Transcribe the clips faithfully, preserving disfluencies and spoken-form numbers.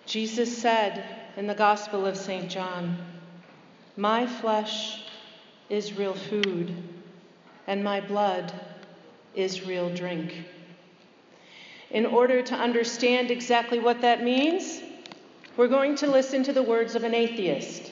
Jesus said in the Gospel of Saint John, "My flesh is real food, and my blood is real drink." In order to understand exactly what that means, we're going to listen to the words of an atheist.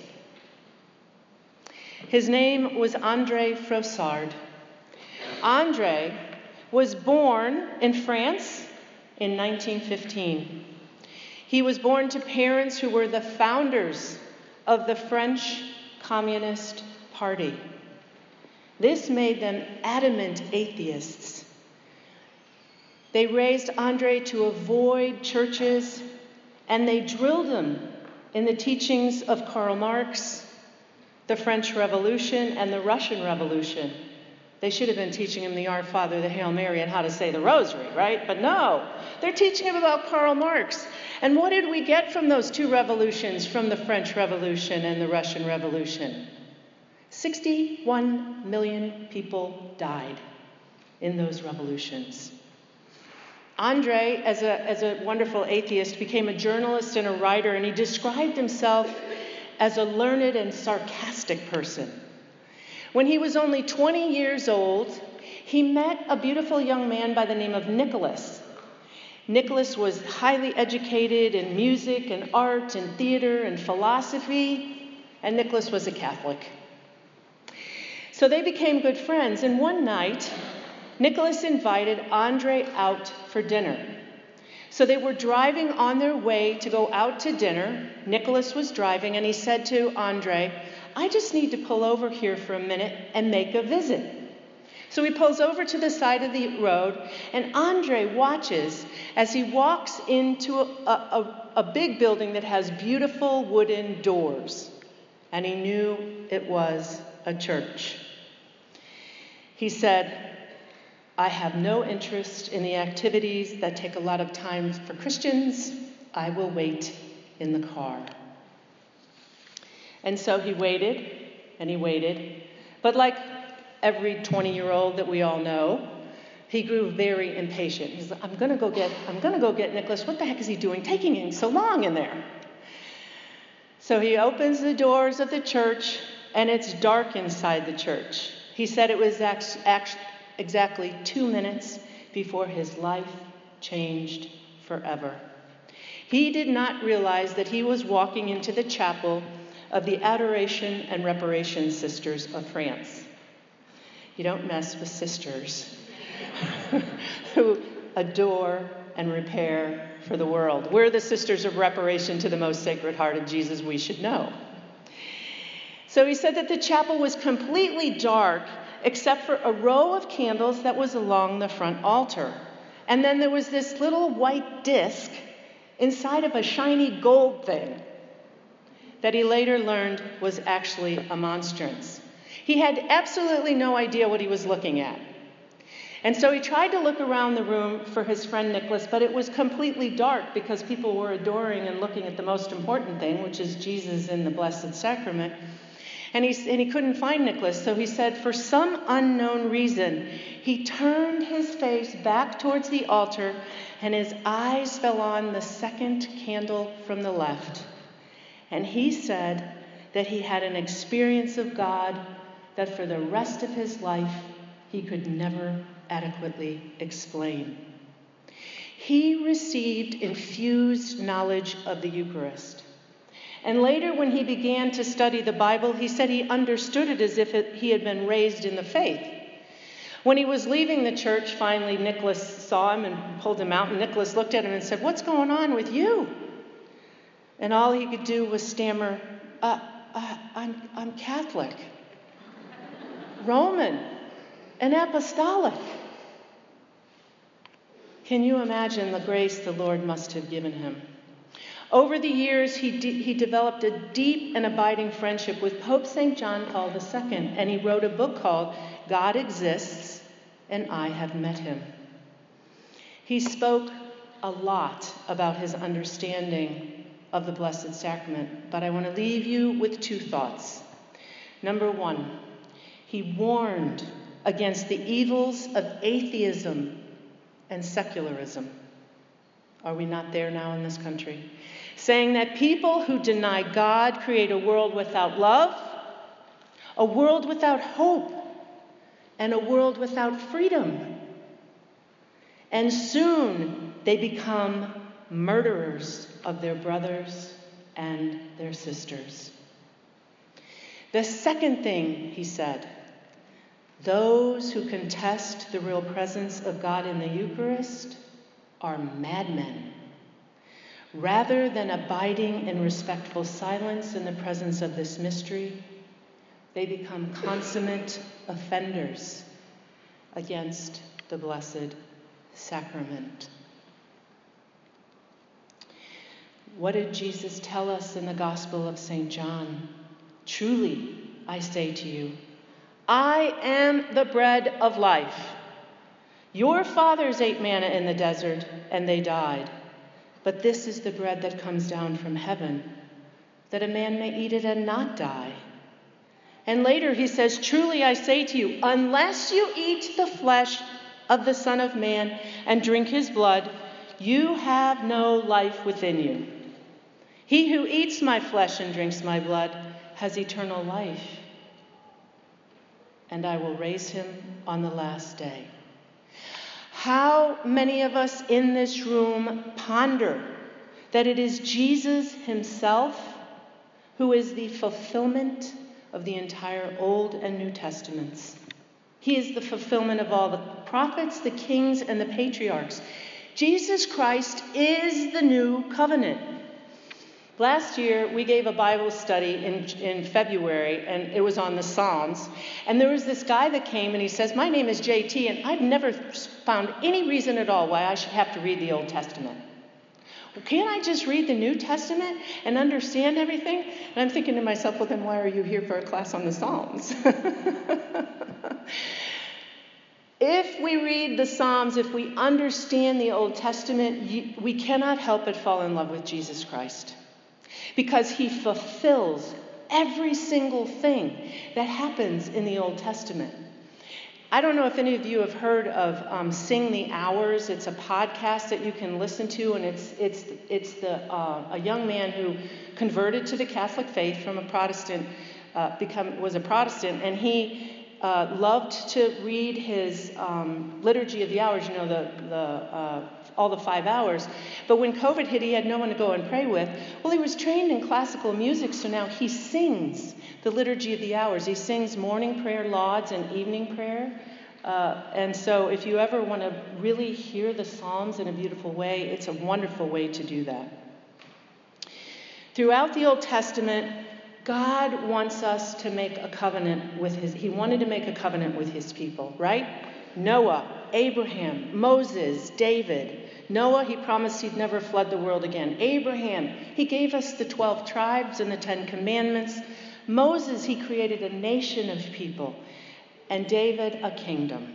His name was André Frossard. André was born in France in nineteen fifteen. He was born to parents who were the founders of the French Communist Party. This made them adamant atheists. They raised André to avoid churches, and they drilled him in the teachings of Karl Marx, the French Revolution, and the Russian Revolution. They should have been teaching him the Our Father, the Hail Mary, and how to say the Rosary, right? But no, they're teaching him about Karl Marx. And what did we get from those two revolutions, from the French Revolution and the Russian Revolution? sixty-one million people died in those revolutions. André, as a, as a wonderful atheist, became a journalist and a writer, and he described himself as a learned and sarcastic person. When he was only twenty years old, he met a beautiful young man by the name of Nicholas. Nicholas was highly educated in music and art and theater and philosophy, and Nicholas was a Catholic. So they became good friends, and one night, Nicholas invited André out for dinner. So they were driving on their way to go out to dinner. Nicholas was driving, and he said to André, "I just need to pull over here for a minute and make a visit." So he pulls over to the side of the road, and André watches as he walks into a, a, a big building that has beautiful wooden doors. And he knew it was a church. He said, "I have no interest in the activities that take a lot of time for Christians. I will wait in the car." And so he waited, and he waited. But like every twenty-year-old that we all know, he grew very impatient. He's like, I'm gonna go get, I'm gonna go get Nicholas. What the heck is he doing, taking him so long in there? So he opens the doors of the church, and it's dark inside the church. He said it was act, act, exactly two minutes before his life changed forever. He did not realize that he was walking into the chapel of the Adoration and Reparation Sisters of France. You don't mess with sisters who adore and repair for the world. We're the Sisters of Reparation to the Most Sacred Heart of Jesus, we should know. So he said that the chapel was completely dark except for a row of candles that was along the front altar. And then there was this little white disc inside of a shiny gold thing that he later learned was actually a monstrance. He had absolutely no idea what he was looking at. And so he tried to look around the room for his friend Nicholas, but it was completely dark because people were adoring and looking at the most important thing, which is Jesus in the Blessed Sacrament. And he, and he couldn't find Nicholas, so he said, for some unknown reason, he turned his face back towards the altar, and his eyes fell on the second candle from the left. And he said that he had an experience of God that for the rest of his life he could never adequately explain. He received infused knowledge of the Eucharist. And later, when he began to study the Bible, he said he understood it as if it, he had been raised in the faith. When he was leaving the church, finally Nicholas saw him and pulled him out, and Nicholas looked at him and said, "What's going on with you?" And all he could do was stammer, uh, uh, I'm, I'm Catholic, Roman, and Apostolic. Can you imagine the grace the Lord must have given him? Over the years, he, de- he developed a deep and abiding friendship with Pope Saint John Paul the Second, and he wrote a book called God Exists, and I Have Met Him. He spoke a lot about his understanding of the Blessed Sacrament, but I want to leave you with two thoughts. Number one, he warned against the evils of atheism and secularism. Are we not there now in this country? saying that people who deny God create a world without love, a world without hope, and a world without freedom. And soon they become murderers of their brothers and their sisters. The second thing he said, those who contest the real presence of God in the Eucharist are madmen. Rather than abiding in respectful silence in the presence of this mystery, they become consummate offenders against the Blessed Sacrament. What did Jesus tell us in the Gospel of Saint John? Truly, I say to you, I am the bread of life. Your fathers ate manna in the desert, and they died. But this is the bread that comes down from heaven, that a man may eat it and not die. And later he says, truly I say to you, unless you eat the flesh of the Son of Man and drink his blood, you have no life within you. He who eats my flesh and drinks my blood has eternal life, and I will raise him on the last day. How many of us in this room ponder that it is Jesus himself who is the fulfillment of the entire Old and New Testaments? He is the fulfillment of all the prophets, the kings, and the patriarchs. Jesus Christ is the new covenant. Last year, we gave a Bible study in, in February, and it was on the Psalms. And there was this guy that came, and he says, my name is J T, and I've never found any reason at all why I should have to read the Old Testament. Well, can't I just read the New Testament and understand everything? And I'm thinking to myself, well, then why are you here for a class on the Psalms? If we read the Psalms, if we understand the Old Testament, we cannot help but fall in love with Jesus Christ, because he fulfills every single thing that happens in the Old Testament. I don't know if any of you have heard of um, Sing the Hours. It's a podcast that you can listen to, and it's it's it's the uh, a young man who converted to the Catholic faith from a Protestant, uh, become was a Protestant, and he uh, loved to read his um, Liturgy of the Hours. You know, the the uh, all the five hours. But when COVID hit, he had no one to go and pray with. Well, he was trained in classical music, so now he sings the Liturgy of the Hours. He sings morning prayer, lauds, and evening prayer. Uh, and so if you ever want to really hear the Psalms in a beautiful way, it's a wonderful way to do that. Throughout the Old Testament, God wants us to make a covenant with his, he wanted to make a covenant with his people, right? Noah, Abraham, Moses, David. Noah, he promised he'd never flood the world again. Abraham, he gave us the twelve tribes and the Ten Commandments. Moses, he created a nation of people. And David, a kingdom.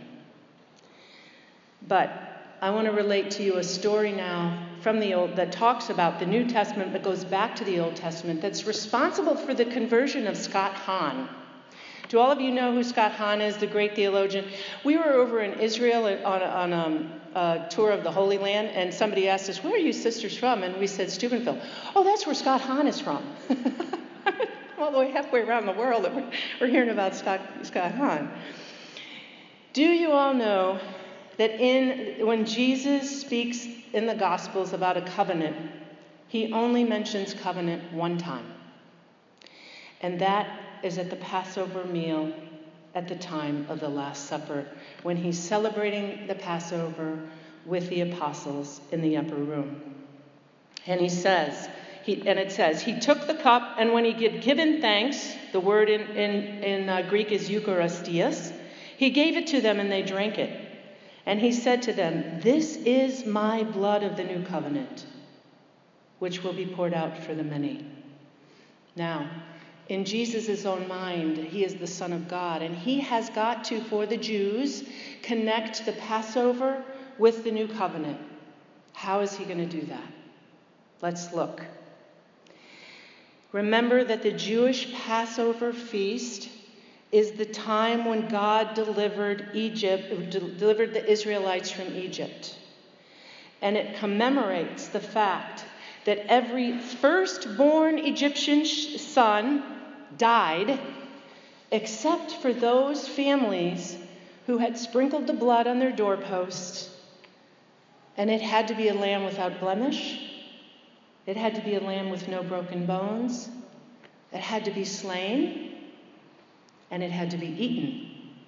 But I want to relate to you a story now from the Old that talks about the New Testament but goes back to the Old Testament that's responsible for the conversion of Scott Hahn. Do all of you know who Scott Hahn is, the great theologian? We were over in Israel on, on um, a tour of the Holy Land, and somebody asked us, where are you sisters from? And we said, Steubenville. Oh, that's where Scott Hahn is from. All the way halfway around the world that we're, we're hearing about Scott, Scott Hahn. Do you all know that in when Jesus speaks in the Gospels about a covenant, he only mentions covenant one time? And that is at the Passover meal at the time of the Last Supper, when he's celebrating the Passover with the apostles in the upper room. And he says, he, and it says, he took the cup, and when he had given thanks, the word in, in, in uh, Greek is Eucharistias, he gave it to them and they drank it. And he said to them, this is my blood of the new covenant, which will be poured out for the many. Now, in Jesus' own mind, he is the Son of God, and he has got to, for the Jews, connect the Passover with the new covenant. How is he going to do that? Let's look. Remember that the Jewish Passover feast is the time when God delivered Egypt, delivered the Israelites from Egypt. And it commemorates the fact that every firstborn Egyptian son died except for those families who had sprinkled the blood on their doorposts. And it had to be a lamb without blemish. It had to be a lamb with no broken bones. It had to be slain. And it had to be eaten.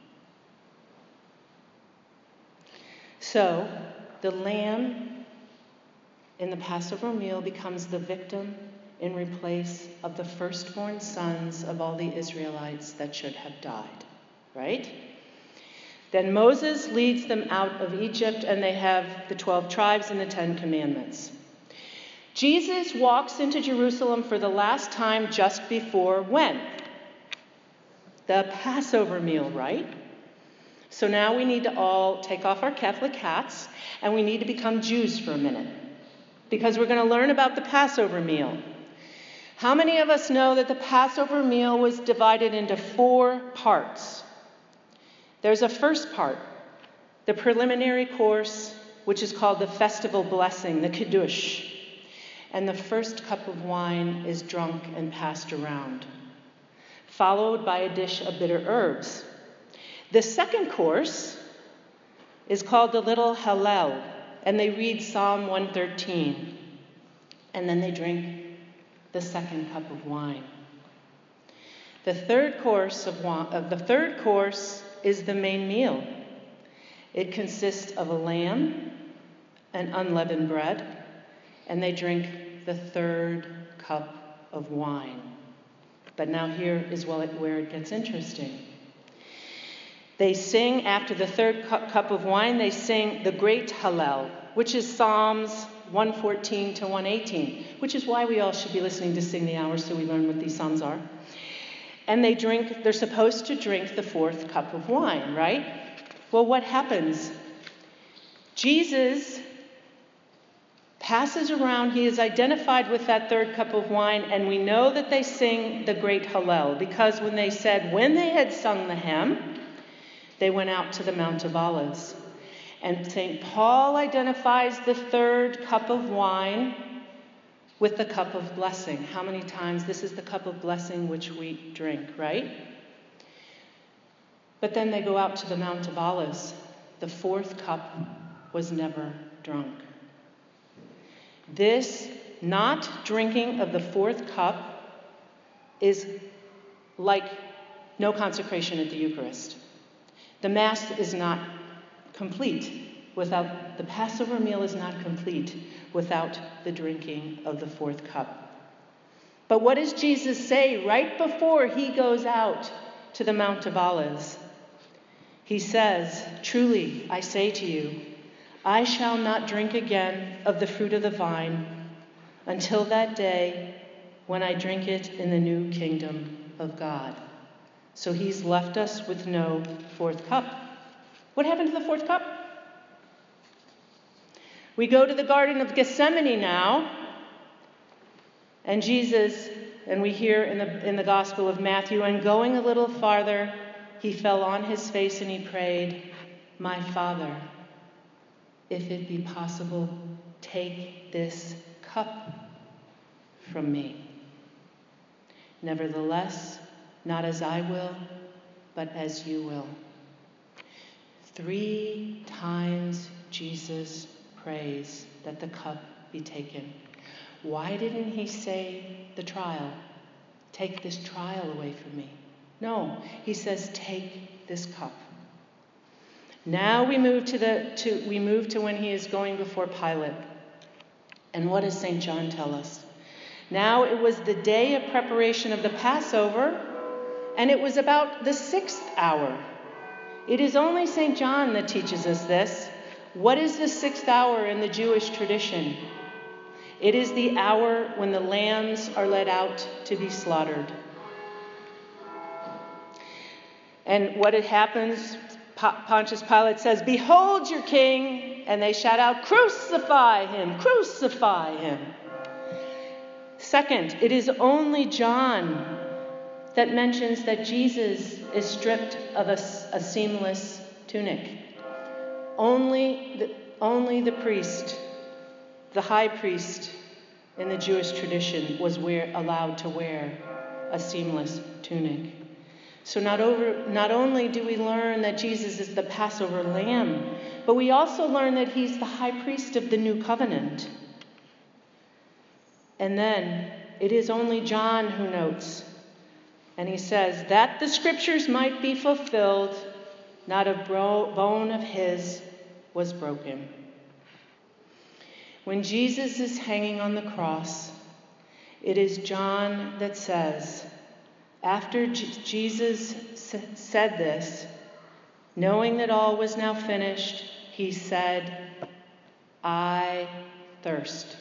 So, the lamb in the Passover meal becomes the victim in replace of the firstborn sons of all the Israelites that should have died. Right? Then Moses leads them out of Egypt, and they have the twelve tribes and the Ten Commandments. Jesus walks into Jerusalem for the last time just before when? The Passover meal, right? So now we need to all take off our Catholic hats, and we need to become Jews for a minute, because we're going to learn about the Passover meal. How many of us know that the Passover meal was divided into four parts? There's a first part, the preliminary course, which is called the festival blessing, the Kiddush. And the first cup of wine is drunk and passed around, followed by a dish of bitter herbs. The second course is called the Little Hallel, and they read Psalm one thirteen. And then they drink the second cup of wine. The third course of wine, uh, the third course is the main meal. It consists of a lamb and unleavened bread, and they drink the third cup of wine. But now here is where it gets interesting. They sing, after the third cup of wine, they sing the Great Hallel, which is Psalms one fourteen to one eighteen, which is why we all should be listening to Sing the Hour, so we learn what these psalms are. And they drink, they're supposed to drink the fourth cup of wine, right? Well, what happens? Jesus passes around, he is identified with that third cup of wine, and we know that they sing the Great Hallel, because when they said, when they had sung the hymn, they went out to the Mount of Olives. And Saint Paul identifies the third cup of wine with the cup of blessing. How many times? This is the cup of blessing which we drink, right? But then they go out to the Mount of Olives. The fourth cup was never drunk. This not drinking of the fourth cup is like no consecration at the Eucharist. The Mass is not complete without, the Passover meal is not complete without the drinking of the fourth cup. But what does Jesus say right before he goes out to the Mount of Olives? He says, truly, I say to you, I shall not drink again of the fruit of the vine until that day when I drink it in the new kingdom of God. So he's left us with no fourth cup. What happened to the fourth cup? We go to the Garden of Gethsemane now, and Jesus, and we hear in the, in the Gospel of Matthew, and going a little farther, he fell on his face and he prayed, my Father, if it be possible, take this cup from me. Nevertheless, not as I will, but as you will. Three times Jesus prays that the cup be taken. Why didn't he say the trial? Take this trial away from me. No, he says, take this cup. Now we move to the to we move to when he is going before Pilate. And what does Saint John tell us? Now it was the day of preparation of the Passover, and it was about the sixth hour. It is only Saint John that teaches us this. What is the sixth hour in the Jewish tradition? It is the hour when the lambs are led out to be slaughtered. And what it happens, Pontius Pilate says, behold your king, and they shout out, crucify him, crucify him. Second, it is only John that mentions that Jesus is stripped of a, a seamless tunic. Only the, only the priest, the high priest, in the Jewish tradition was wear, allowed to wear a seamless tunic. So not, over, not only do we learn that Jesus is the Passover lamb, but we also learn that he's the high priest of the new covenant. And then it is only John who notes, and he says, that the scriptures might be fulfilled, not a bro- bone of his was broken. When Jesus is hanging on the cross, it is John that says, after J- Jesus s- said this, knowing that all was now finished, he said, I thirst.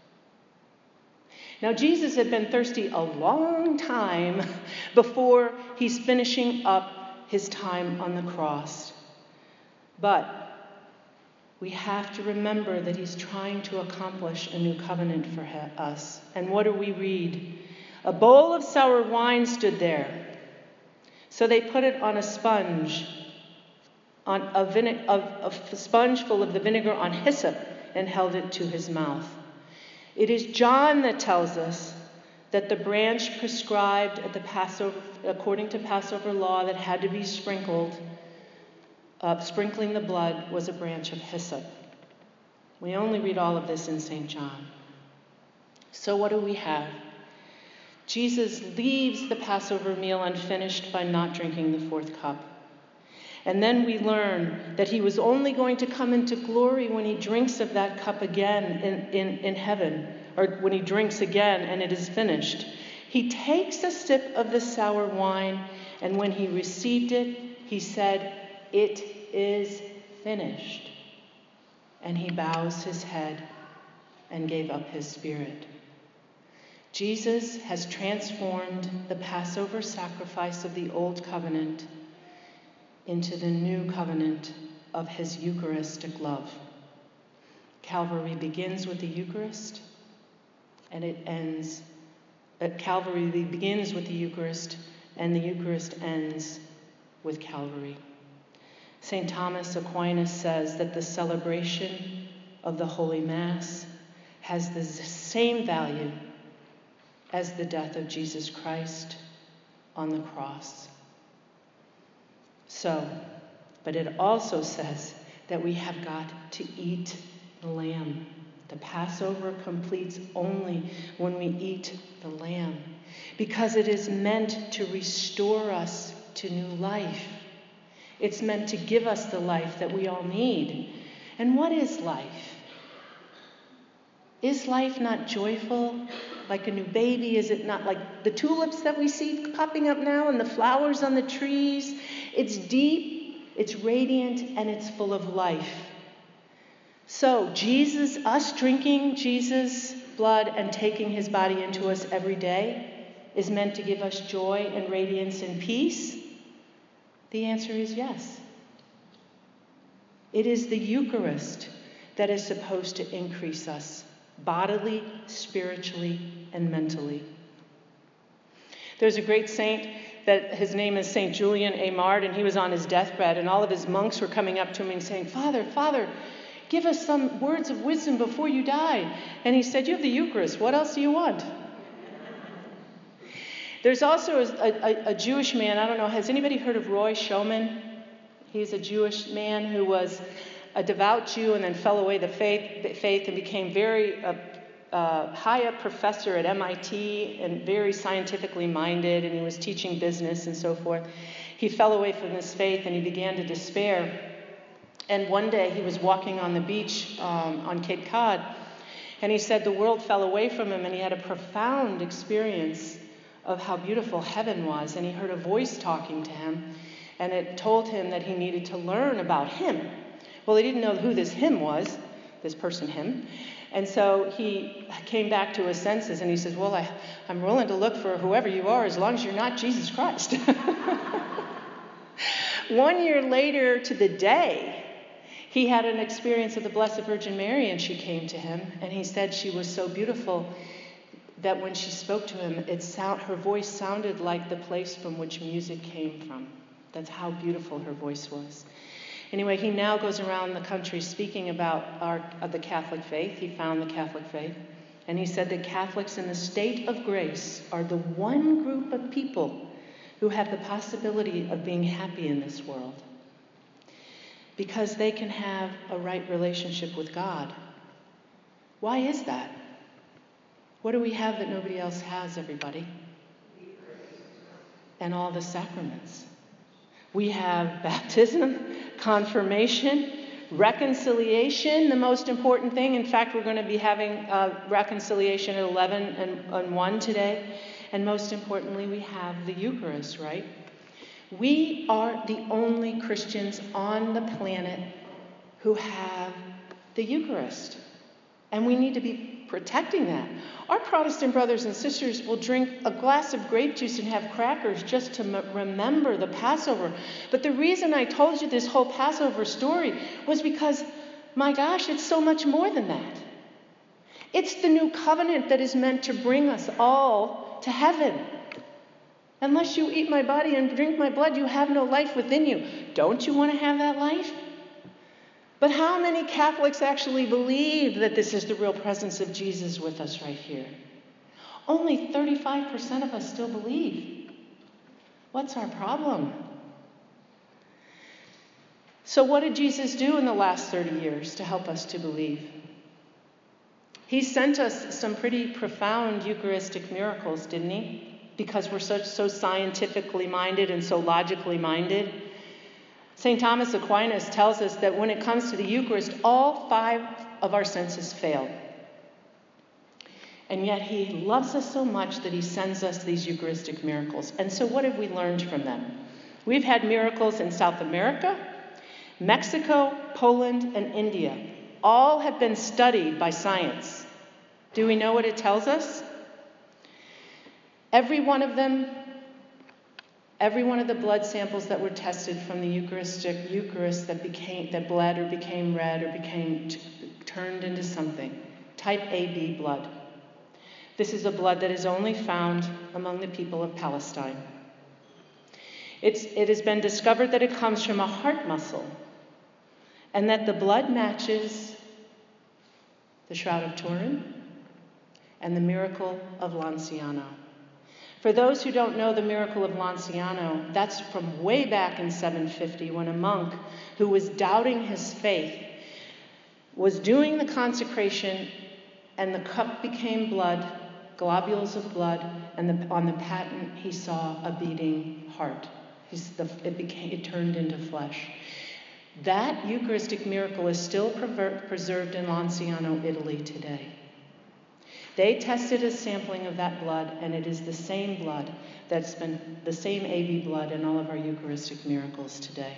Now, Jesus had been thirsty a long time before he's finishing up his time on the cross. But we have to remember that he's trying to accomplish a new covenant for us. And what do we read? A bowl of sour wine stood there. So they put it on a sponge, on a, vine- of, a sponge full of the vinegar on hyssop, and held it to his mouth. It is John that tells us that the branch prescribed at the Passover, according to Passover law, that had to be sprinkled, uh, sprinkling the blood, was a branch of hyssop. We only read all of this in Saint John. So what do we have? Jesus leaves the Passover meal unfinished by not drinking the fourth cup. And then we learn that he was only going to come into glory when he drinks of that cup again in, in, in heaven, or when he drinks again and it is finished. He takes a sip of the sour wine, and when he received it, he said, it is finished. And he bows his head and gave up his spirit. Jesus has transformed the Passover sacrifice of the Old Covenant into the new covenant of his Eucharistic love. Calvary begins with the Eucharist, and it ends, at Calvary begins with the Eucharist, and the Eucharist ends with Calvary. Saint Thomas Aquinas says that the celebration of the Holy Mass has the same value as the death of Jesus Christ on the cross. So, but it also says that we have got to eat the lamb. The Passover completes only when we eat the lamb, because it is meant to restore us to new life. It's meant to give us the life that we all need. And what is life? Is life not joyful? Like a new baby? Is it not like the tulips that we see popping up now and the flowers on the trees? It's deep, it's radiant, and it's full of life. So Jesus, us drinking Jesus' blood and taking his body into us every day is meant to give us joy and radiance and peace? The answer is yes. It is the Eucharist that is supposed to increase us bodily, spiritually, and mentally. There's a great saint that his name is Saint Julian Aymard, and he was on his deathbed, and all of his monks were coming up to him and saying, Father, Father, give us some words of wisdom before you die. And he said, you have the Eucharist. What else do you want? There's also a, a, a Jewish man, I don't know, has anybody heard of Roy Schoeman? He's a Jewish man who was a devout Jew and then fell away the faith, faith and became very uh, uh, high up professor at M I T and very scientifically minded, and he was teaching business and so forth. He fell away from this faith and he began to despair. And one day he was walking on the beach um, on Cape Cod, and he said the world fell away from him, and he had a profound experience of how beautiful heaven was. And he heard a voice talking to him, and it told him that he needed to learn about him. Well, he didn't know who this him was, this person him. And so he came back to his senses, and he says, well, I, I'm willing to look for whoever you are as long as you're not Jesus Christ. One year later to the day, he had an experience of the Blessed Virgin Mary, and she came to him, and he said she was so beautiful that when she spoke to him, it sound, her voice sounded like the place from which music came from. That's how beautiful her voice was. Anyway, he now goes around the country speaking about our, uh, the Catholic faith. He found the Catholic faith. And he said that Catholics in the state of grace are the one group of people who have the possibility of being happy in this world, because they can have a right relationship with God. Why is that? What do we have that nobody else has, everybody? And all the sacraments. We have baptism, confirmation, reconciliation, the most important thing. In fact, we're going to be having uh, reconciliation at eleven and, and one today. And most importantly, we have the Eucharist, right? We are the only Christians on the planet who have the Eucharist. And we need to be protecting that. Our Protestant brothers and sisters will drink a glass of grape juice and have crackers just to m- remember the Passover. But the reason I told you this whole Passover story was because, my gosh, it's so much more than that. It's the new covenant that is meant to bring us all to heaven. Unless you eat my body and drink my blood, you have no life within you. Don't you want to have that life? But how many Catholics actually believe that this is the real presence of Jesus with us right here? Only thirty-five percent of us still believe. What's our problem? So what did Jesus do in the last thirty years to help us to believe? He sent us some pretty profound Eucharistic miracles, didn't he? Because we're so, so scientifically minded and so logically minded. Saint Thomas Aquinas tells us that when it comes to the Eucharist, all five of our senses fail. And yet he loves us so much that he sends us these Eucharistic miracles. And so what have we learned from them? We've had miracles in South America, Mexico, Poland, and India. All have been studied by science. Do we know what it tells us? Every one of them, every one of the blood samples that were tested from the Eucharistic Eucharist that became that bled or became red or became t- turned into something, type A B blood. This is a blood that is only found among the people of Palestine. It's, it has been discovered that it comes from a heart muscle, and that the blood matches the Shroud of Turin and the miracle of Lanciano. For those who don't know the miracle of Lanciano, that's from way back in seven fifty, when a monk who was doubting his faith was doing the consecration, and the cup became blood, globules of blood, and the, on the paten he saw a beating heart. He's the, it, became, it turned into flesh. That Eucharistic miracle is still prever- preserved in Lanciano, Italy today. They tested a sampling of that blood, and it is the same blood that's been the same A B blood in all of our Eucharistic miracles today.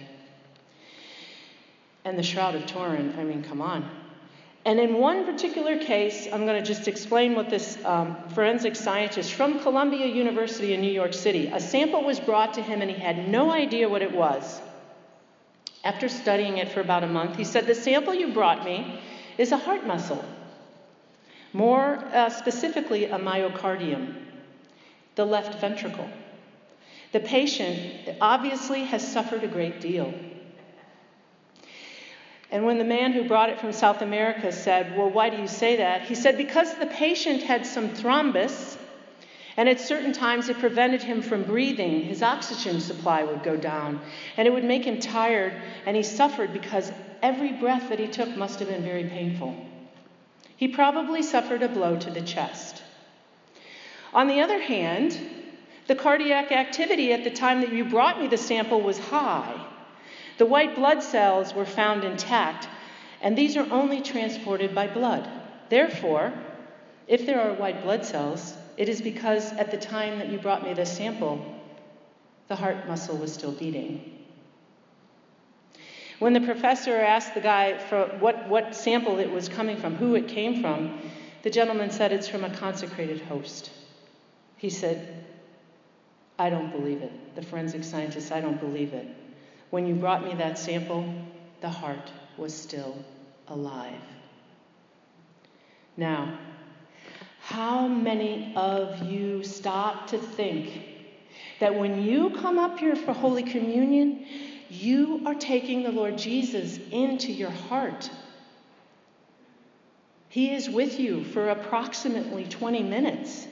And the Shroud of Turin, I mean, come on. And in one particular case, I'm going to just explain what this um, forensic scientist from Columbia University in New York City, a sample was brought to him and he had no idea what it was. After studying it for about a month, he said, "The sample you brought me is a heart muscle. More uh, specifically, a myocardium, the left ventricle. The patient obviously has suffered a great deal." And when the man who brought it from South America said, "Well, why do you say that?" He said, "Because the patient had some thrombus, and at certain times it prevented him from breathing. His oxygen supply would go down, and it would make him tired, and he suffered because every breath that he took must have been very painful. He probably suffered a blow to the chest. On the other hand, the cardiac activity at the time that you brought me the sample was high. The white blood cells were found intact, and these are only transported by blood. Therefore, if there are white blood cells, it is because at the time that you brought me the sample, the heart muscle was still beating." When the professor asked the guy for what, what sample it was coming from, who it came from, the gentleman said, "It's from a consecrated host." He said, "I don't believe it." The forensic scientist, "I don't believe it. When you brought me that sample, the heart was still alive." Now, how many of you stop to think that when you come up here for Holy Communion, you are taking the Lord Jesus into your heart? He is with you for approximately twenty minutes.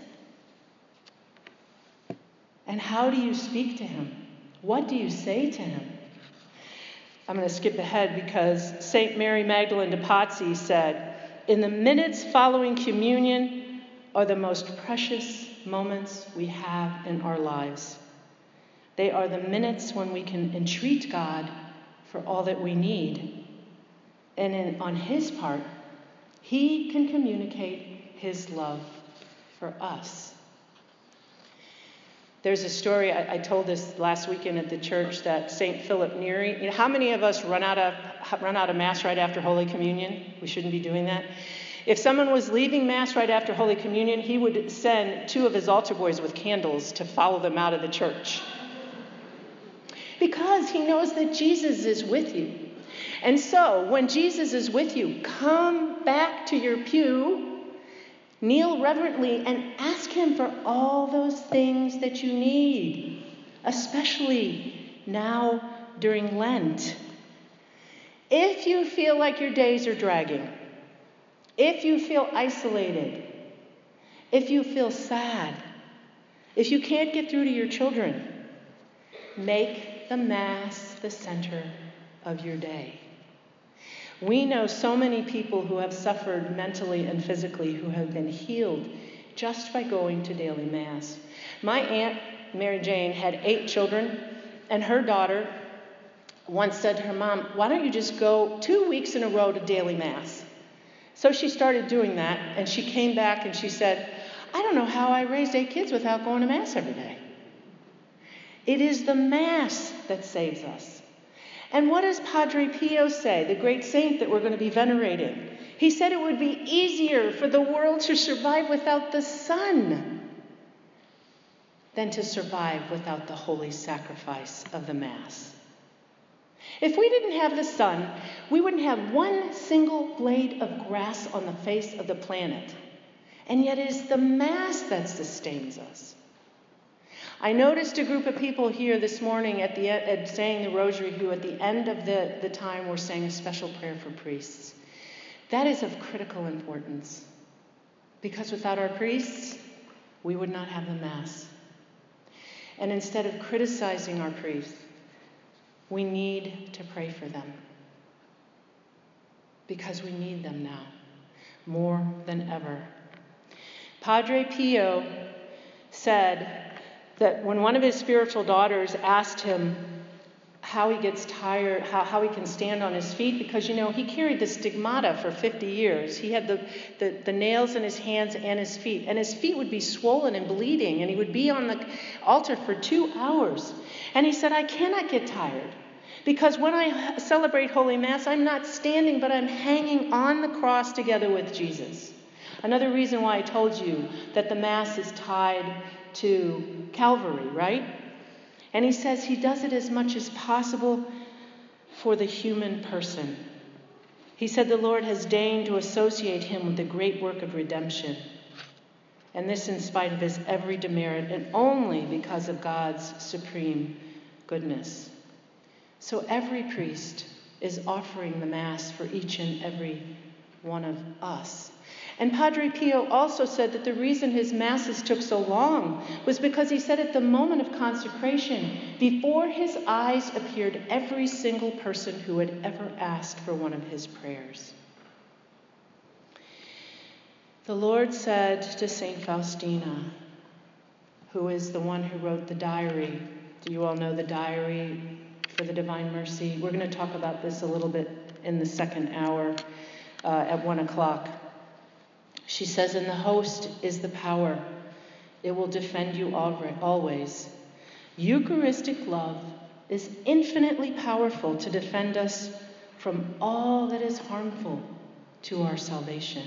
And how do you speak to him? What do you say to him? I'm going to skip ahead because Saint Mary Magdalene de Pazzi said, "In the minutes following communion are the most precious moments we have in our lives. They are the minutes when we can entreat God for all that we need. And in, on his part, he can communicate his love for us." There's a story, I, I told this last weekend at the church, that Saint Philip Neri, you know, how many of us run out of run out of Mass right after Holy Communion? We shouldn't be doing that. If someone was leaving Mass right after Holy Communion, he would send two of his altar boys with candles to follow them out of the church. Because he knows that Jesus is with you. And so, when Jesus is with you, come back to your pew, kneel reverently, and ask him for all those things that you need, especially now during Lent. If you feel like your days are dragging, if you feel isolated, if you feel sad, if you can't get through to your children, make the Mass the center of your day. We know so many people who have suffered mentally and physically who have been healed just by going to daily Mass. My aunt, Mary Jane, had eight children, and her daughter once said to her mom, "Why don't you just go two weeks in a row to daily Mass?" So she started doing that, and she came back and she said, "I don't know how I raised eight kids without going to Mass every day." It is the Mass that saves us. And what does Padre Pio say, the great saint that we're going to be venerating? He said it would be easier for the world to survive without the sun than to survive without the holy sacrifice of the Mass. If we didn't have the sun, we wouldn't have one single blade of grass on the face of the planet. And yet it is the Mass that sustains us. I noticed a group of people here this morning at the at saying the rosary who at the end of the, the time were saying a special prayer for priests. That is of critical importance, because without our priests, we would not have the Mass. And instead of criticizing our priests, we need to pray for them, because we need them now more than ever. Padre Pio said that when one of his spiritual daughters asked him how he gets tired, how, how he can stand on his feet, because, you know, he carried the stigmata for fifty years. He had the, the, the nails in his hands and his feet, and his feet would be swollen and bleeding, and he would be on the altar for two hours. And he said, "I cannot get tired, because when I celebrate Holy Mass, I'm not standing, but I'm hanging on the cross together with Jesus." Another reason why I told you that the Mass is tied to Calvary, right? And he says he does it as much as possible for the human person. He said the Lord has deigned to associate him with the great work of redemption. And this in spite of his every demerit and only because of God's supreme goodness. So every priest is offering the Mass for each and every one of us. And Padre Pio also said that the reason his Masses took so long was because he said at the moment of consecration, before his eyes appeared every single person who had ever asked for one of his prayers. The Lord said to Saint Faustina, who is the one who wrote the diary. Do you all know the diary for the Divine Mercy? We're going to talk about this a little bit in the second hour uh, at one o'clock. She says, "In the host is the power. It will defend you always. Eucharistic love is infinitely powerful to defend us from all that is harmful to our salvation."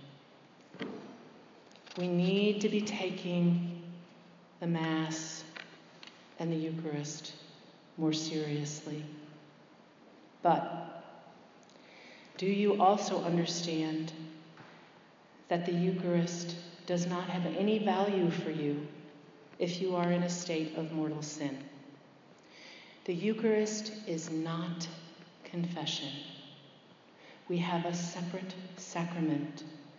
We need to be taking the Mass and the Eucharist more seriously. But do you also understand that the Eucharist does not have any value for you if you are in a state of mortal sin? The Eucharist is not confession. We have a separate sacrament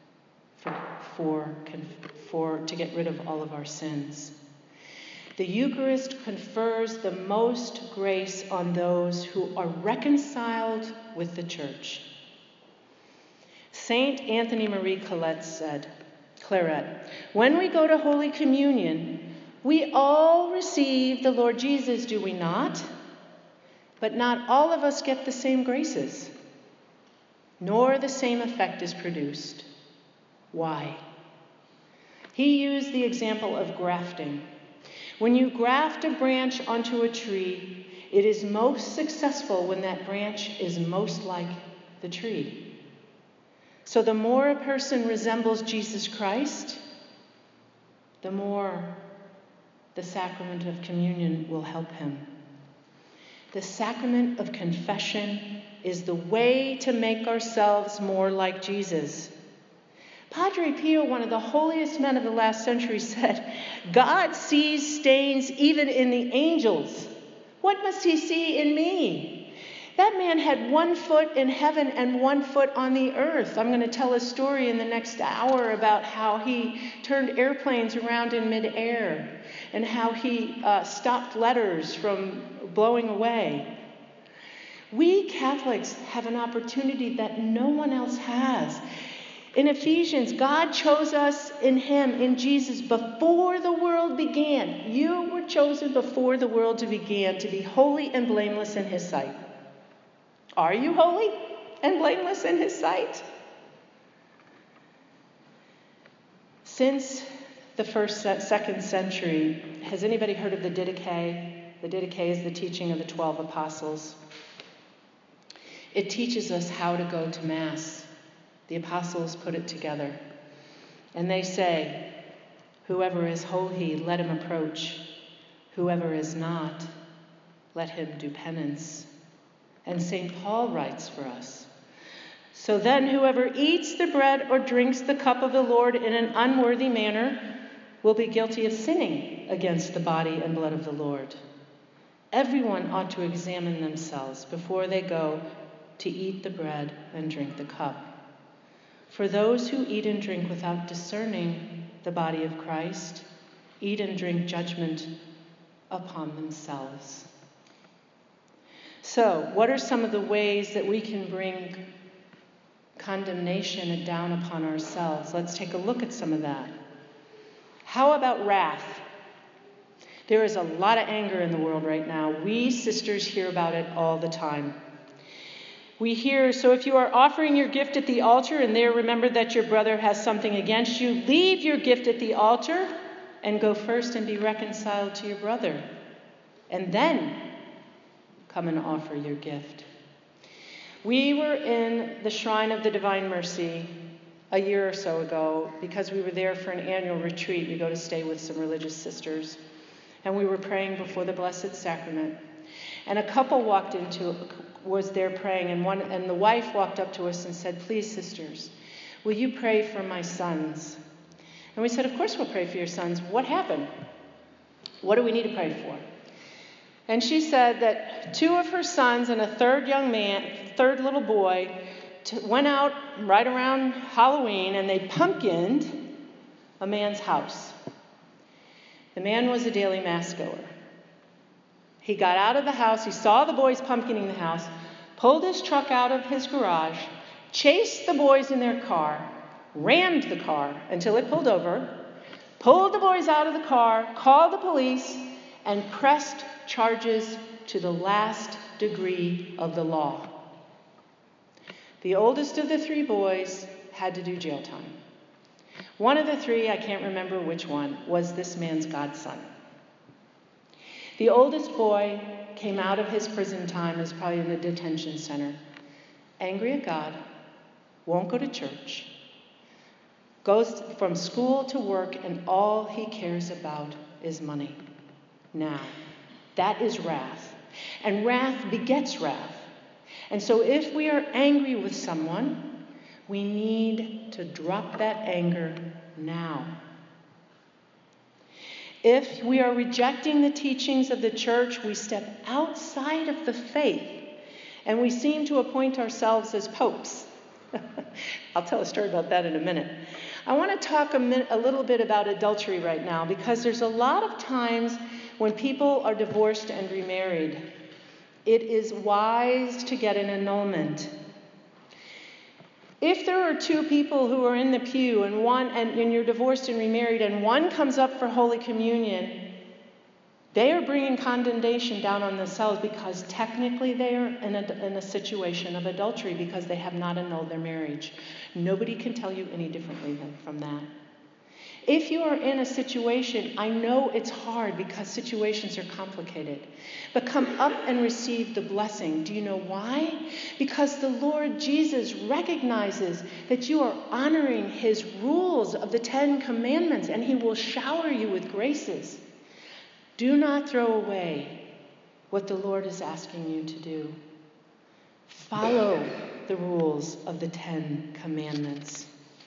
for, for, for, to get rid of all of our sins. The Eucharist confers the most grace on those who are reconciled with the Church. Saint Anthony Marie Claret said, Claret, when we go to Holy Communion, we all receive the Lord Jesus, do we not? But not all of us get the same graces, nor the same effect is produced. Why? He used the example of grafting. When you graft a branch onto a tree, it is most successful when that branch is most like the tree. So the more a person resembles Jesus Christ, the more the sacrament of communion will help him. The sacrament of confession is the way to make ourselves more like Jesus. Padre Pio, one of the holiest men of the last century, said, God sees stains even in the angels. What must he see in me? That man had one foot in heaven and one foot on the earth. I'm going to tell a story in the next hour about how he turned airplanes around in midair and how he uh, stopped letters from blowing away. We Catholics have an opportunity that no one else has. In Ephesians, God chose us in him, in Jesus, before the world began. You were chosen before the world began to be holy and blameless in his sight. Are you holy and blameless in his sight? Since the first, second century, has anybody heard of the Didache? The Didache is the teaching of the twelve apostles. It teaches us how to go to Mass. The apostles put it together. And they say, whoever is holy, let him approach. Whoever is not, let him do penance. And Saint Paul writes for us, so then whoever eats the bread or drinks the cup of the Lord in an unworthy manner will be guilty of sinning against the body and blood of the Lord. Everyone ought to examine themselves before they go to eat the bread and drink the cup. For those who eat and drink without discerning the body of Christ, eat and drink judgment upon themselves. So, what are some of the ways that we can bring condemnation down upon ourselves? Let's take a look at some of that. How about wrath? There is a lot of anger in the world right now. We sisters hear about it all the time. We hear, so if you are offering your gift at the altar and there remember that your brother has something against you, leave your gift at the altar and go first and be reconciled to your brother. And then come and offer your gift. We were in the Shrine of the Divine Mercy a year or so ago because we were there for an annual retreat. We go to stay with some religious sisters. And we were praying before the Blessed Sacrament. And a couple walked into was there praying, and one and the wife walked up to us and said, please, sisters, will you pray for my sons? And we said, of course we'll pray for your sons. What happened? What do we need to pray for? And she said that two of her sons and a third young man, third little boy, t- went out right around Halloween and they pumpkined a man's house. The man was a daily mass goer. He got out of the house, he saw the boys pumpkining the house, pulled his truck out of his garage, chased the boys in their car, rammed the car until it pulled over, pulled the boys out of the car, called the police, and pressed charges to the last degree of the law. The oldest of the three boys had to do jail time. One of the three, I can't remember which one, was this man's godson. The oldest boy came out of his prison time, is probably in the detention center, angry at God, won't go to church, goes from school to work, and all he cares about is money. Now, that is wrath. And wrath begets wrath. And so if we are angry with someone, we need to drop that anger now. If we are rejecting the teachings of the church, we step outside of the faith and we seem to appoint ourselves as popes. I'll tell a story about that in a minute. I want to talk a, min- a little bit about adultery right now, because there's a lot of times when people are divorced and remarried, it is wise to get an annulment. If there are two people who are in the pew and one and, and you're divorced and remarried and one comes up for Holy Communion, they are bringing condemnation down on themselves, because technically they are in a, in a situation of adultery because they have not annulled their marriage. Nobody can tell you any differently than from that. If you are in a situation, I know it's hard because situations are complicated, but come up and receive the blessing. Do you know why? Because the Lord Jesus recognizes that you are honoring his rules of the Ten Commandments, and he will shower you with graces. Do not throw away what the Lord is asking you to do. Follow the rules of the Ten Commandments.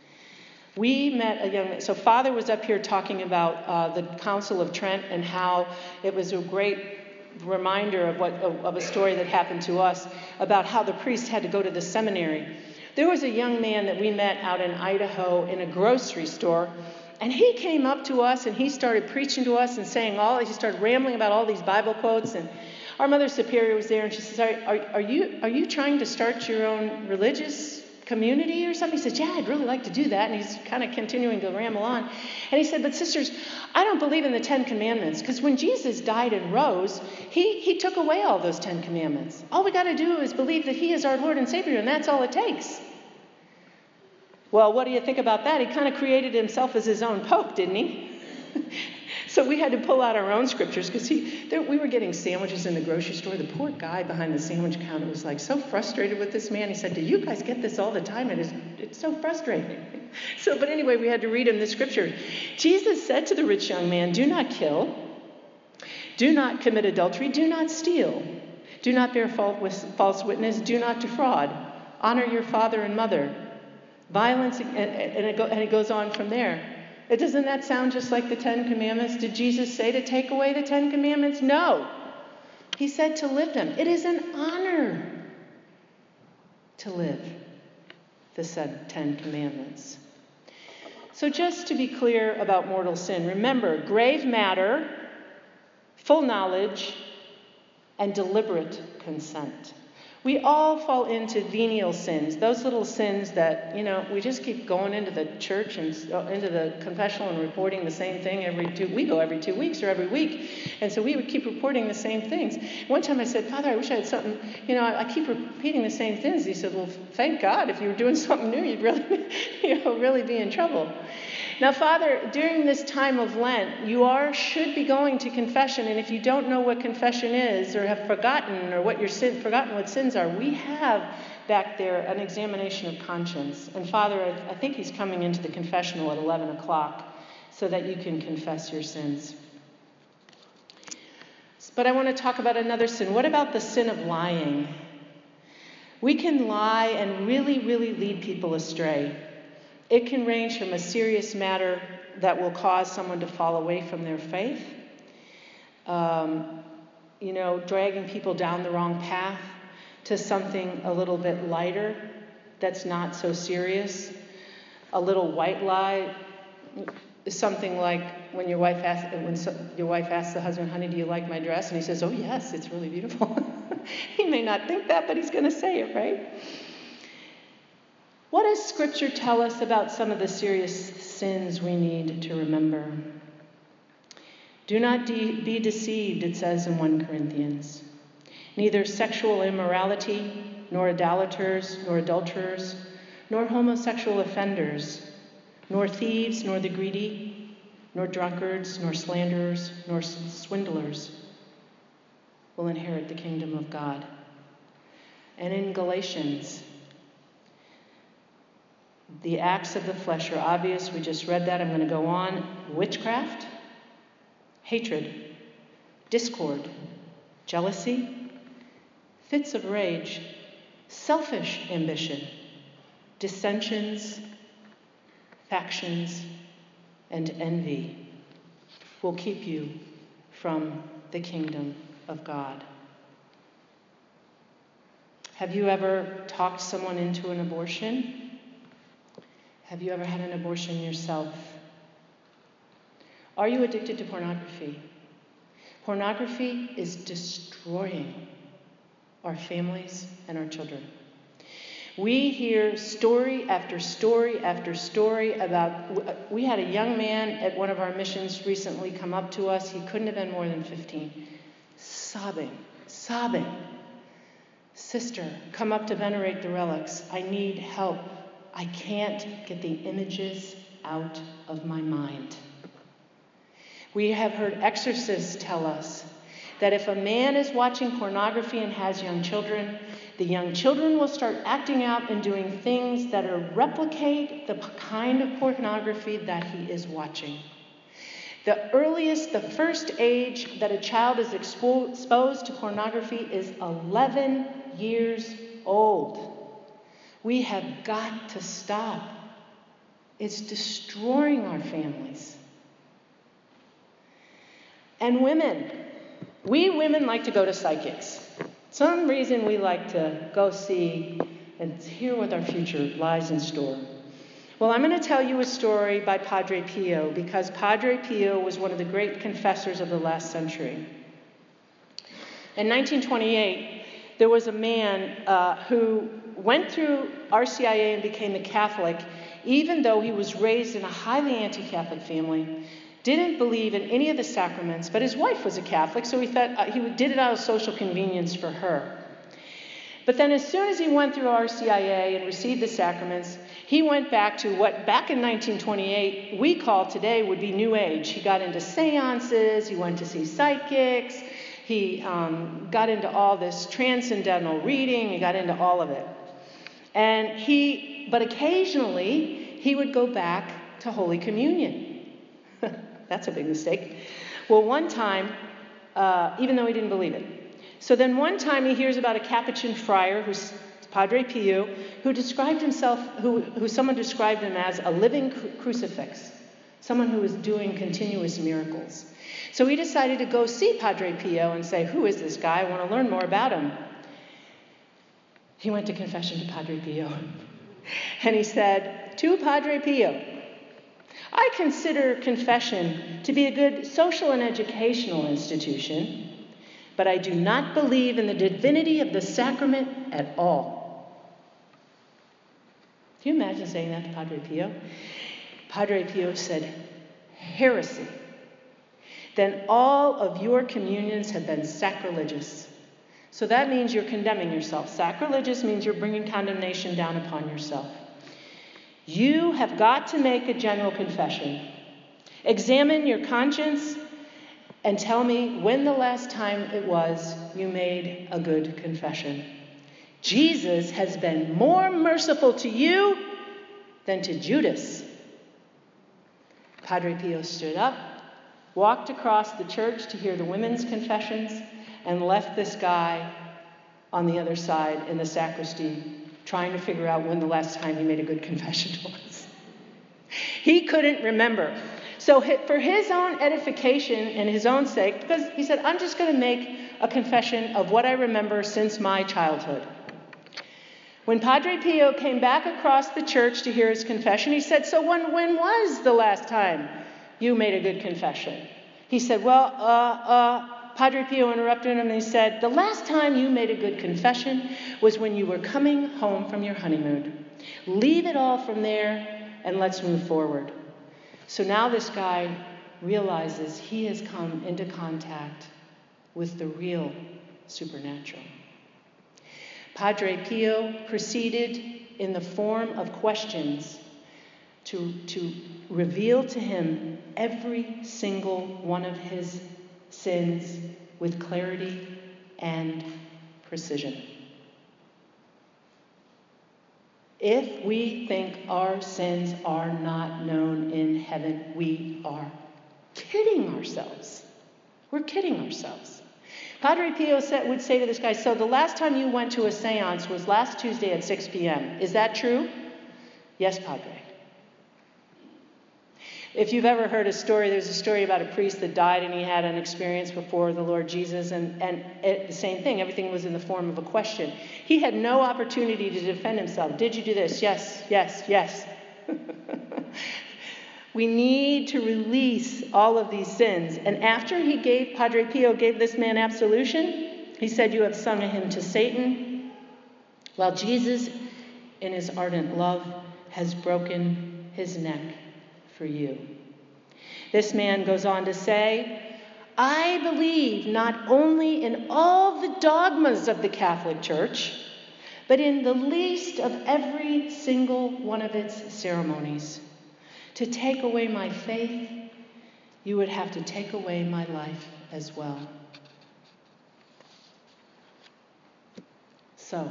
We met a young man. So Father was up here talking about uh, the Council of Trent and how it was a great reminder of what of, of a story that happened to us about how the priest had to go to the seminary. There was a young man that we met out in Idaho in a grocery store, and he came up to us and he started preaching to us and saying all, he started rambling about all these Bible quotes. And our Mother Superior was there, and she says, are, are, are you are you trying to start your own religious community or something? He says, yeah, I'd really like to do that. And he's kind of continuing to ramble on. And he said, but sisters, I don't believe in the Ten Commandments, because when Jesus died and rose, he, he took away all those Ten Commandments. All we got to do is believe that he is our Lord and Savior, and that's all it takes. Well, what do you think about that? He kind of created himself as his own pope, didn't he? So we had to pull out our own scriptures, because he, there, we were getting sandwiches in the grocery store. The poor guy behind the sandwich counter was like so frustrated with this man. He said, do you guys get this all the time? It is, it's so frustrating. So, but anyway, we had to read him the scripture. Jesus said to the rich young man, do not kill, do not commit adultery, do not steal, do not bear false witness, do not defraud, honor your father and mother. Violence, and, and, it go, and it goes on from there. It, doesn't that sound just like the Ten Commandments? Did Jesus say to take away the Ten Commandments? No. He said to live them. It is an honor to live the said Ten Commandments. So just to be clear about mortal sin, remember, grave matter, full knowledge, and deliberate consent. We all fall into venial sins, those little sins that, you know, we just keep going into the church and uh, into the confessional and reporting the same thing every two, we go every two weeks or every week. And so we would keep reporting the same things. One time I said, Father, I wish I had something, you know, I, I keep repeating the same things. He said, well, thank God, if you were doing something new, you'd really, you know, really be in trouble. Now, Father, during this time of Lent, you are should be going to confession, and if you don't know what confession is, or have forgotten, or what your sin, forgotten what sins are, we have back there an examination of conscience. And Father, I, I think he's coming into the confessional at eleven o'clock, so that you can confess your sins. But I want to talk about another sin. What about the sin of lying? We can lie and really, really lead people astray. It can range from a serious matter that will cause someone to fall away from their faith, um, you know, dragging people down the wrong path, to something a little bit lighter that's not so serious. A little white lie is something like when your wife asks, when so, your wife asks the husband, honey, do you like my dress? And he says, oh, yes, it's really beautiful. He may not think that, but he's going to say it, right? What does Scripture tell us about some of the serious sins we need to remember? Do not de- be deceived, it says in First Corinthians. Neither sexual immorality, nor idolaters, nor adulterers, nor homosexual offenders, nor thieves, nor the greedy, nor drunkards, nor slanderers, nor swindlers will inherit the kingdom of God. And in Galatians, the acts of the flesh are obvious. We just read that. I'm going to go on. Witchcraft, hatred, discord, jealousy, fits of rage, selfish ambition, dissensions, factions, and envy will keep you from the kingdom of God. Have you ever talked someone into an abortion? Have you ever had an abortion yourself? Are you addicted to pornography? Pornography is destroying our families and our children. We hear story after story after story about, we had a young man at one of our missions recently come up to us. He couldn't have been more than fifteen, sobbing, sobbing. Sister, come up to venerate the relics. I need help. I can't get the images out of my mind. We have heard exorcists tell us that if a man is watching pornography and has young children, the young children will start acting out and doing things that are replicate the kind of pornography that he is watching. The earliest, the first age that a child is expo- exposed to pornography is eleven years old. We have got to stop. It's destroying our families. And women. We women like to go to psychics. Some reason we like to go see and hear what our future lies in store. Well, I'm going to tell you a story by Padre Pio, because Padre Pio was one of the great confessors of the last century. In nineteen twenty-eight, there was a man uh, who went through R C I A and became a Catholic, even though he was raised in a highly anti-Catholic family. Didn't believe in any of the sacraments, but his wife was a Catholic, so he thought uh, he did it out of social convenience for her. But then as soon as he went through R C I A and received the sacraments, he went back to what back in nineteen twenty-eight we call today would be New Age. He got into seances, he went to see psychics, he um, got into all this transcendental reading, he got into all of it. And he, but occasionally he would go back to Holy Communion. That's a big mistake. Well, one time, uh, even though he didn't believe it. So then one time he hears about a Capuchin friar, who's Padre Pio, who described himself, who, who someone described him as a living cru- crucifix, someone who was doing continuous miracles. So he decided to go see Padre Pio and say, who is this guy? I want to learn more about him. He went to confession to Padre Pio. And he said, to Padre Pio, I consider confession to be a good social and educational institution, but I do not believe in the divinity of the sacrament at all. Can you imagine saying that to Padre Pio? Padre Pio said, heresy. Then all of your communions have been sacrilegious. So that means you're condemning yourself. Sacrilegious means you're bringing condemnation down upon yourself. You have got to make a general confession. Examine your conscience and tell me when the last time it was you made a good confession. Jesus has been more merciful to you than to Judas. Padre Pio stood up, walked across the church to hear the women's confessions, and left this guy on the other side in the sacristy trying to figure out when the last time he made a good confession was. He couldn't remember. So for his own edification and his own sake, because he said, I'm just going to make a confession of what I remember since my childhood. When Padre Pio came back across the church to hear his confession, he said, so when, when was the last time you made a good confession? He said, well, uh, uh, Padre Pio interrupted him and he said, the last time you made a good confession was when you were coming home from your honeymoon. Leave it all from there and let's move forward. So now this guy realizes he has come into contact with the real supernatural. Padre Pio proceeded in the form of questions to, to reveal to him every single one of his sins with clarity and precision. If we think our sins are not known in heaven, we are kidding ourselves. We're kidding ourselves. Padre Pio said, would say to this guy, so the last time you went to a seance was last Tuesday at six p.m. Is that true? Yes, Padre. If you've ever heard a story, there's a story about a priest that died and he had an experience before the Lord Jesus, and, and it, the same thing, everything was in the form of a question. He had no opportunity to defend himself. Did you do this? Yes, yes, yes. We need to release all of these sins. And after he gave, Padre Pio gave this man absolution, he said, "You have sung a hymn to Satan, while Jesus, in his ardent love, has broken his neck for you." This man goes on to say, "I believe not only in all the dogmas of the Catholic Church, but in the least of every single one of its ceremonies. To take away my faith, you would have to take away my life as well." So,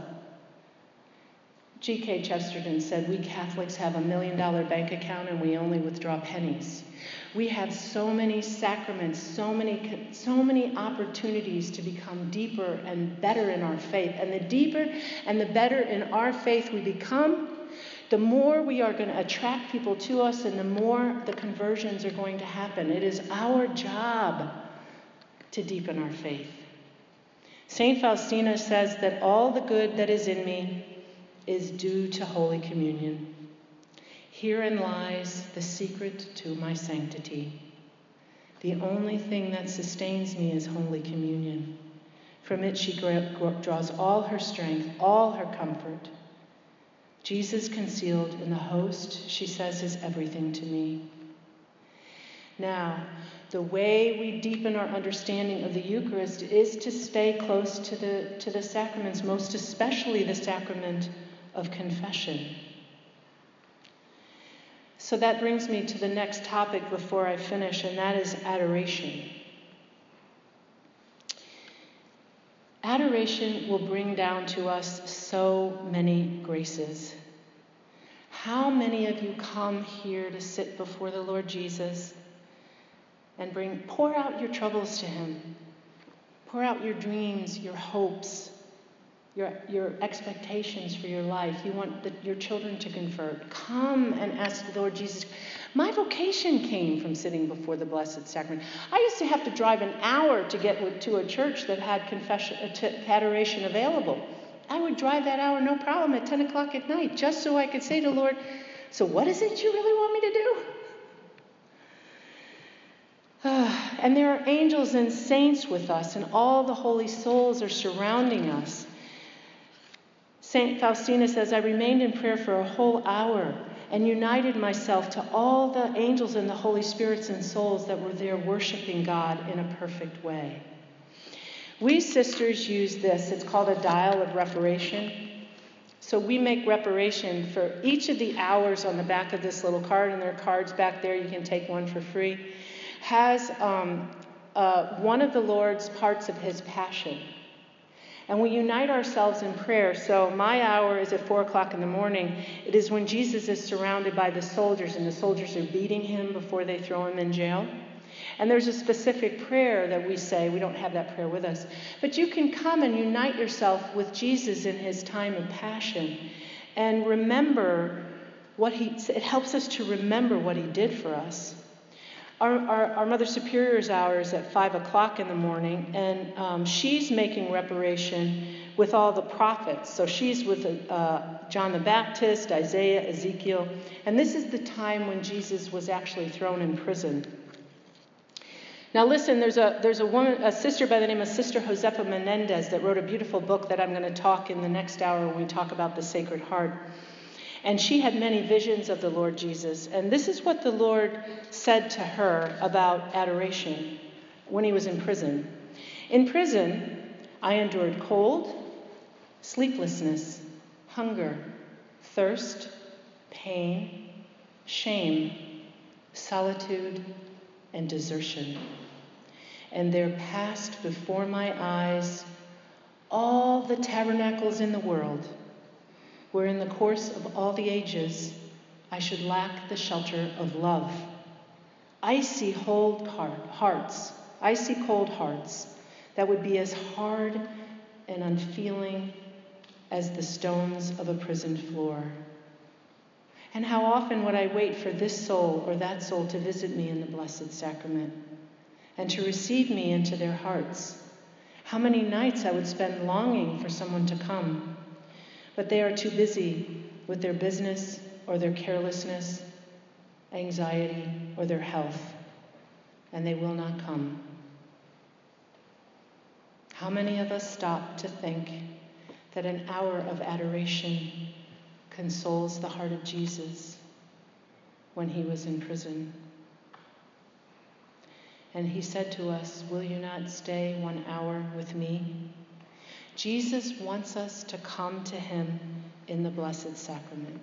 G K Chesterton said, "We Catholics have a million dollar bank account and we only withdraw pennies." We have so many sacraments, so many, so many opportunities to become deeper and better in our faith. And the deeper and the better in our faith we become, the more we are going to attract people to us and the more the conversions are going to happen. It is our job to deepen our faith. Saint Faustina says that all the good that is in me is due to Holy Communion. Herein lies the secret to my sanctity. The only thing that sustains me is Holy Communion. From it she draws all her strength, all her comfort. Jesus concealed in the host, she says, is everything to me. Now, the way we deepen our understanding of the Eucharist is to stay close to the, to the sacraments, most especially the sacrament of confession. So that brings me to the next topic before I finish, and that is adoration. Adoration will bring down to us so many graces. How many of you come here to sit before the Lord Jesus and bring, pour out your troubles to him. Pour out your dreams, your hopes, your, your expectations for your life. You want the, your children to convert. Come and ask the Lord Jesus. My vocation came from sitting before the Blessed Sacrament. I used to have to drive an hour to get to a church that had confession, adoration available. I would drive that hour, no problem, at ten o'clock at night, just so I could say to the Lord, so what is it you really want me to do? Uh, and there are angels and saints with us, and all the holy souls are surrounding us. Saint Faustina says, I remained in prayer for a whole hour and united myself to all the angels and the Holy Spirits and souls that were there worshiping God in a perfect way. We sisters use this. It's called a dial of reparation. So we make reparation for each of the hours on the back of this little card, and there are cards back there. You can take one for free. Has um, uh, one of the Lord's parts of his passion. And we unite ourselves in prayer. So my hour is at four o'clock in the morning. It is when Jesus is surrounded by the soldiers, and the soldiers are beating him before they throw him in jail. And there's a specific prayer that we say. We don't have that prayer with us. But you can come and unite yourself with Jesus in his time of passion and remember what he, it helps us to remember what he did for us. Our, our, our Mother Superior's hour is at five o'clock in the morning, and um, she's making reparation with all the prophets. So she's with uh, John the Baptist, Isaiah, Ezekiel, and this is the time when Jesus was actually thrown in prison. Now listen, there's a there's a woman, a sister by the name of Sister Josefa Menendez that wrote a beautiful book that I'm going to talk in the next hour when we talk about the Sacred Heart. And she had many visions of the Lord Jesus. And this is what the Lord said to her about adoration when he was in prison. In prison, I endured cold, sleeplessness, hunger, thirst, pain, shame, solitude, and desertion. And there passed before my eyes all the tabernacles in the world, where in the course of all the ages I should lack the shelter of love. Icy cold hearts, icy cold hearts that would be as hard and unfeeling as the stones of a prison floor. And how often would I wait for this soul or that soul to visit me in the Blessed Sacrament and to receive me into their hearts? How many nights I would spend longing for someone to come. But they are too busy with their business, or their carelessness, anxiety, or their health, and they will not come. How many of us stop to think that an hour of adoration consoles the heart of Jesus when he was in prison? And he said to us, "Will you not stay one hour with me?" Jesus wants us to come to him in the Blessed Sacrament.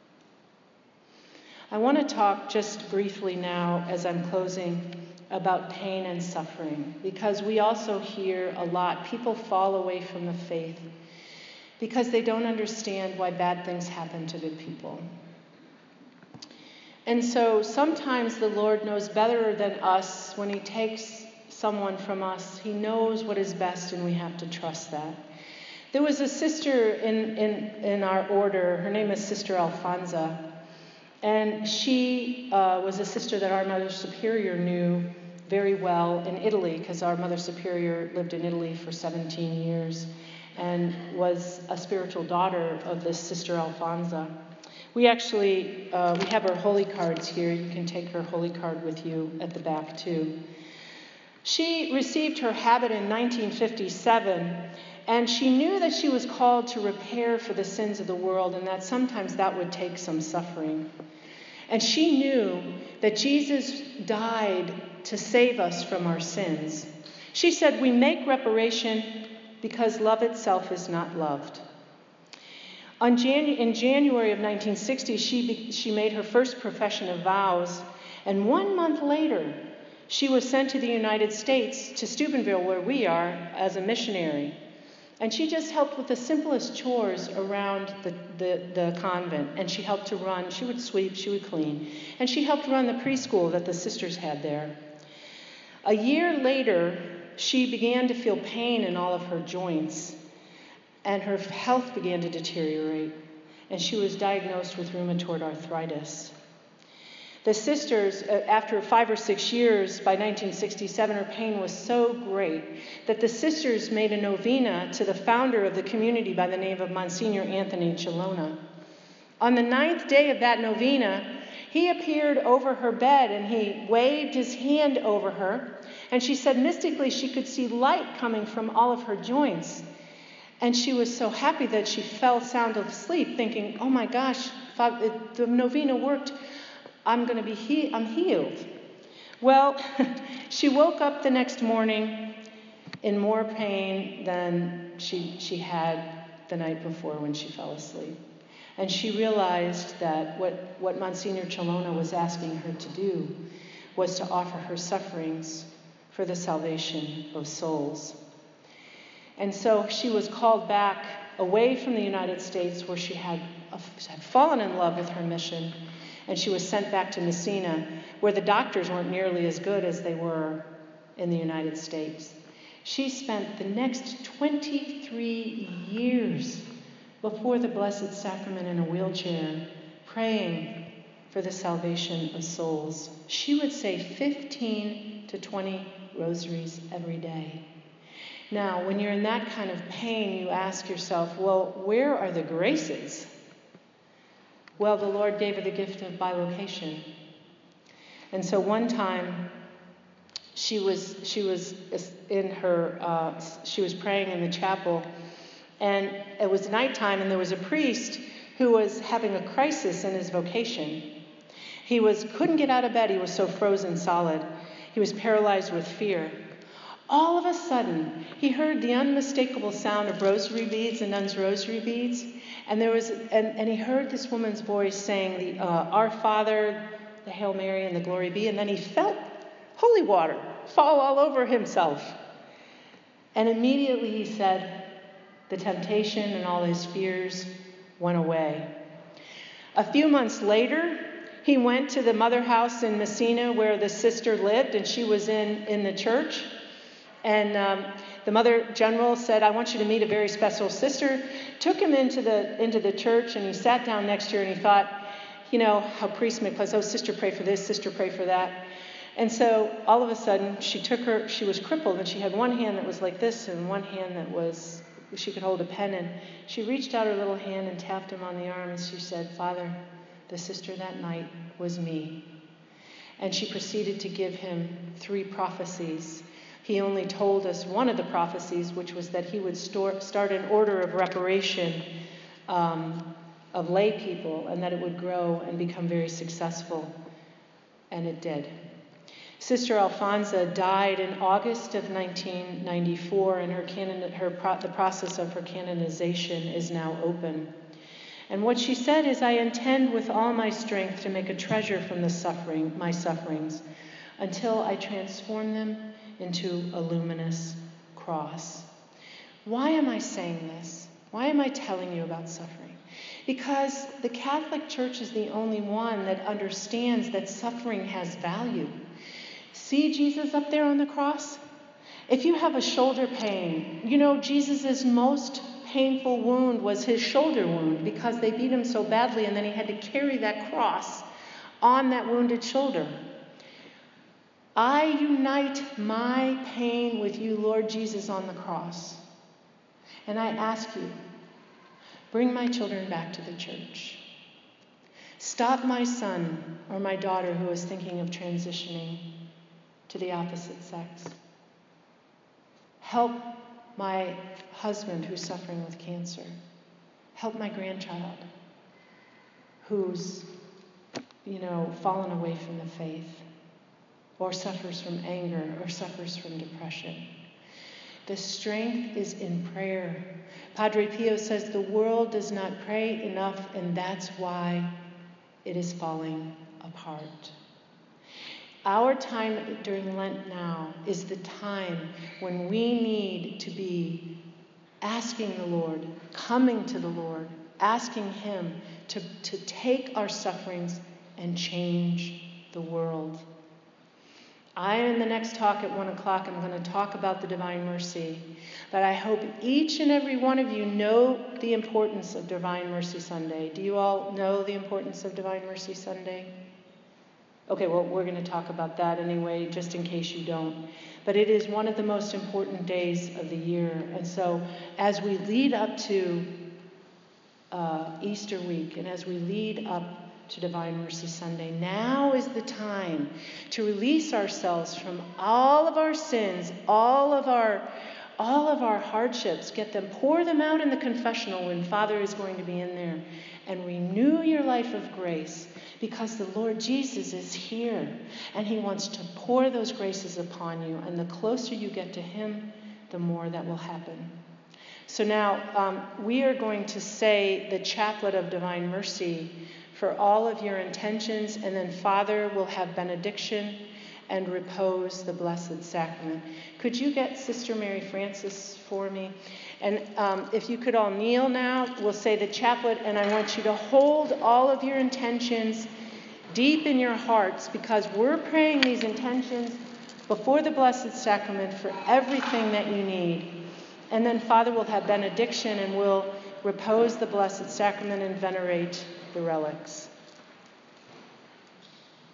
I want to talk just briefly now, as I'm closing, about pain and suffering, because we also hear a lot. People fall away from the faith because they don't understand why bad things happen to good people. And so sometimes the Lord knows better than us when he takes someone from us. He knows what is best, and we have to trust that. There was a sister in, in, in our order. Her name is Sister Alfonsa. And she uh, was a sister that our Mother Superior knew very well in Italy, because our Mother Superior lived in Italy for seventeen years and was a spiritual daughter of this Sister Alfonsa. We actually, uh, we have her holy cards here. You can take her holy card with you at the back too. She received her habit in nineteen fifty-seven, and she knew that she was called to repair for the sins of the world, and that sometimes that would take some suffering. And she knew that Jesus died to save us from our sins. She said, "We make reparation because love itself is not loved." On Jan- in January of nineteen sixty, she, be- she made her first profession of vows, and one month later, she was sent to the United States, to Steubenville, where we are, as a missionary. And she just helped with the simplest chores around the, the, the convent. And she helped to run, she would sweep, she would clean. And she helped run the preschool that the sisters had there. A year later, she began to feel pain in all of her joints, and her health began to deteriorate, and she was diagnosed with rheumatoid arthritis. The sisters, after five or six years, by nineteen sixty-seven, her pain was so great that the sisters made a novena to the founder of the community by the name of Monsignor Anthony Chilona. On the ninth day of that novena, he appeared over her bed and he waved his hand over her, and she said mystically she could see light coming from all of her joints. And she was so happy that she fell sound asleep, thinking, "Oh my gosh, the novena worked. I'm going to be he- I'm healed." Well, she woke up the next morning in more pain than she she had the night before when she fell asleep. And she realized that what, what Monsignor Chilona was asking her to do was to offer her sufferings for the salvation of souls. And so she was called back away from the United States, where she had, had fallen in love with her mission, and she was sent back to Messina, where the doctors weren't nearly as good as they were in the United States. She spent the next twenty-three years before the Blessed Sacrament in a wheelchair, praying for the salvation of souls. She would say fifteen to twenty rosaries every day. Now, when you're in that kind of pain, you ask yourself, well, where are the graces? Well, the Lord gave her the gift of bilocation. And so one time, she was she was in her uh, she was praying in the chapel, and it was nighttime, and there was a priest who was having a crisis in his vocation. He was couldn't get out of bed. He was so frozen solid. He was paralyzed with fear. All of a sudden, he heard the unmistakable sound of rosary beads and nuns' rosary beads, and there was, and, and he heard this woman's voice saying the uh, Our Father, the Hail Mary, and the Glory Be, and then he felt holy water fall all over himself. And immediately he said, the temptation and all his fears went away. A few months later, he went to the mother house in Messina where the sister lived, and she was in, in the church. And um, the Mother General said, "I want you to meet a very special sister." Took him into the into the church, and he sat down next to her, and he thought, you know, how priests make plans. Oh, sister, pray for this, sister, pray for that. And so all of a sudden, she took her, she was crippled, and she had one hand that was like this, and one hand that was, she could hold a pen in. She reached out her little hand and tapped him on the arm, and she said, "Father, the sister that night was me. And she proceeded to give him three prophecies. He only told us one of the prophecies, which was that he would store, start an order of reparation um, of lay people, and that it would grow and become very successful. And it did. Sister Alfonso died in August of nineteen ninety-four, and her canon, her pro, the process of her canonization is now open. And what she said is, I intend with all my strength to make a treasure from the suffering, my sufferings, until I transform them into a luminous cross. Why am I saying this? Why am I telling you about suffering? Because the Catholic Church is the only one that understands that suffering has value. See Jesus up there on the cross? If you have a shoulder pain, you know Jesus' most painful wound was his shoulder wound because they beat him so badly, and then he had to carry that cross on that wounded shoulder. I unite my pain with you, Lord Jesus, on the cross. And I ask you, bring my children back to the church. Stop my son or my daughter who is thinking of transitioning to the opposite sex. Help my husband who's suffering with cancer. Help my grandchild who's, you know, fallen away from the faith, or suffers from anger, or suffers from depression. The strength is in prayer. Padre Pio says the world does not pray enough, and that's why it is falling apart. Our time during Lent now is the time when we need to be asking the Lord, coming to the Lord, asking Him to, to take our sufferings and change the world. I, in the next talk at one o'clock, I'm going to talk about the Divine Mercy. But I hope each and every one of you know the importance of Divine Mercy Sunday. Do you all know the importance of Divine Mercy Sunday? Okay, well, we're going to talk about that anyway, just in case you don't. But it is one of the most important days of the year. And so as we lead up to uh, Easter week, and as we lead up to Divine Mercy Sunday, now is the time to release ourselves from all of our sins, all of our all of our hardships, get them, pour them out in the confessional when Father is going to be in there, and renew your life of grace, because the Lord Jesus is here, and He wants to pour those graces upon you, and the closer you get to Him, the more that will happen. So now um, we are going to say the Chaplet of Divine Mercy for all of your intentions, and then Father will have benediction and repose the Blessed Sacrament. Could you get Sister Mary Frances for me? And um, if you could all kneel now, we'll say the Chaplet, and I want you to hold all of your intentions deep in your hearts, because we're praying these intentions before the Blessed Sacrament for everything that you need. And then Father will have benediction, and we'll repose the Blessed Sacrament and venerate the relics.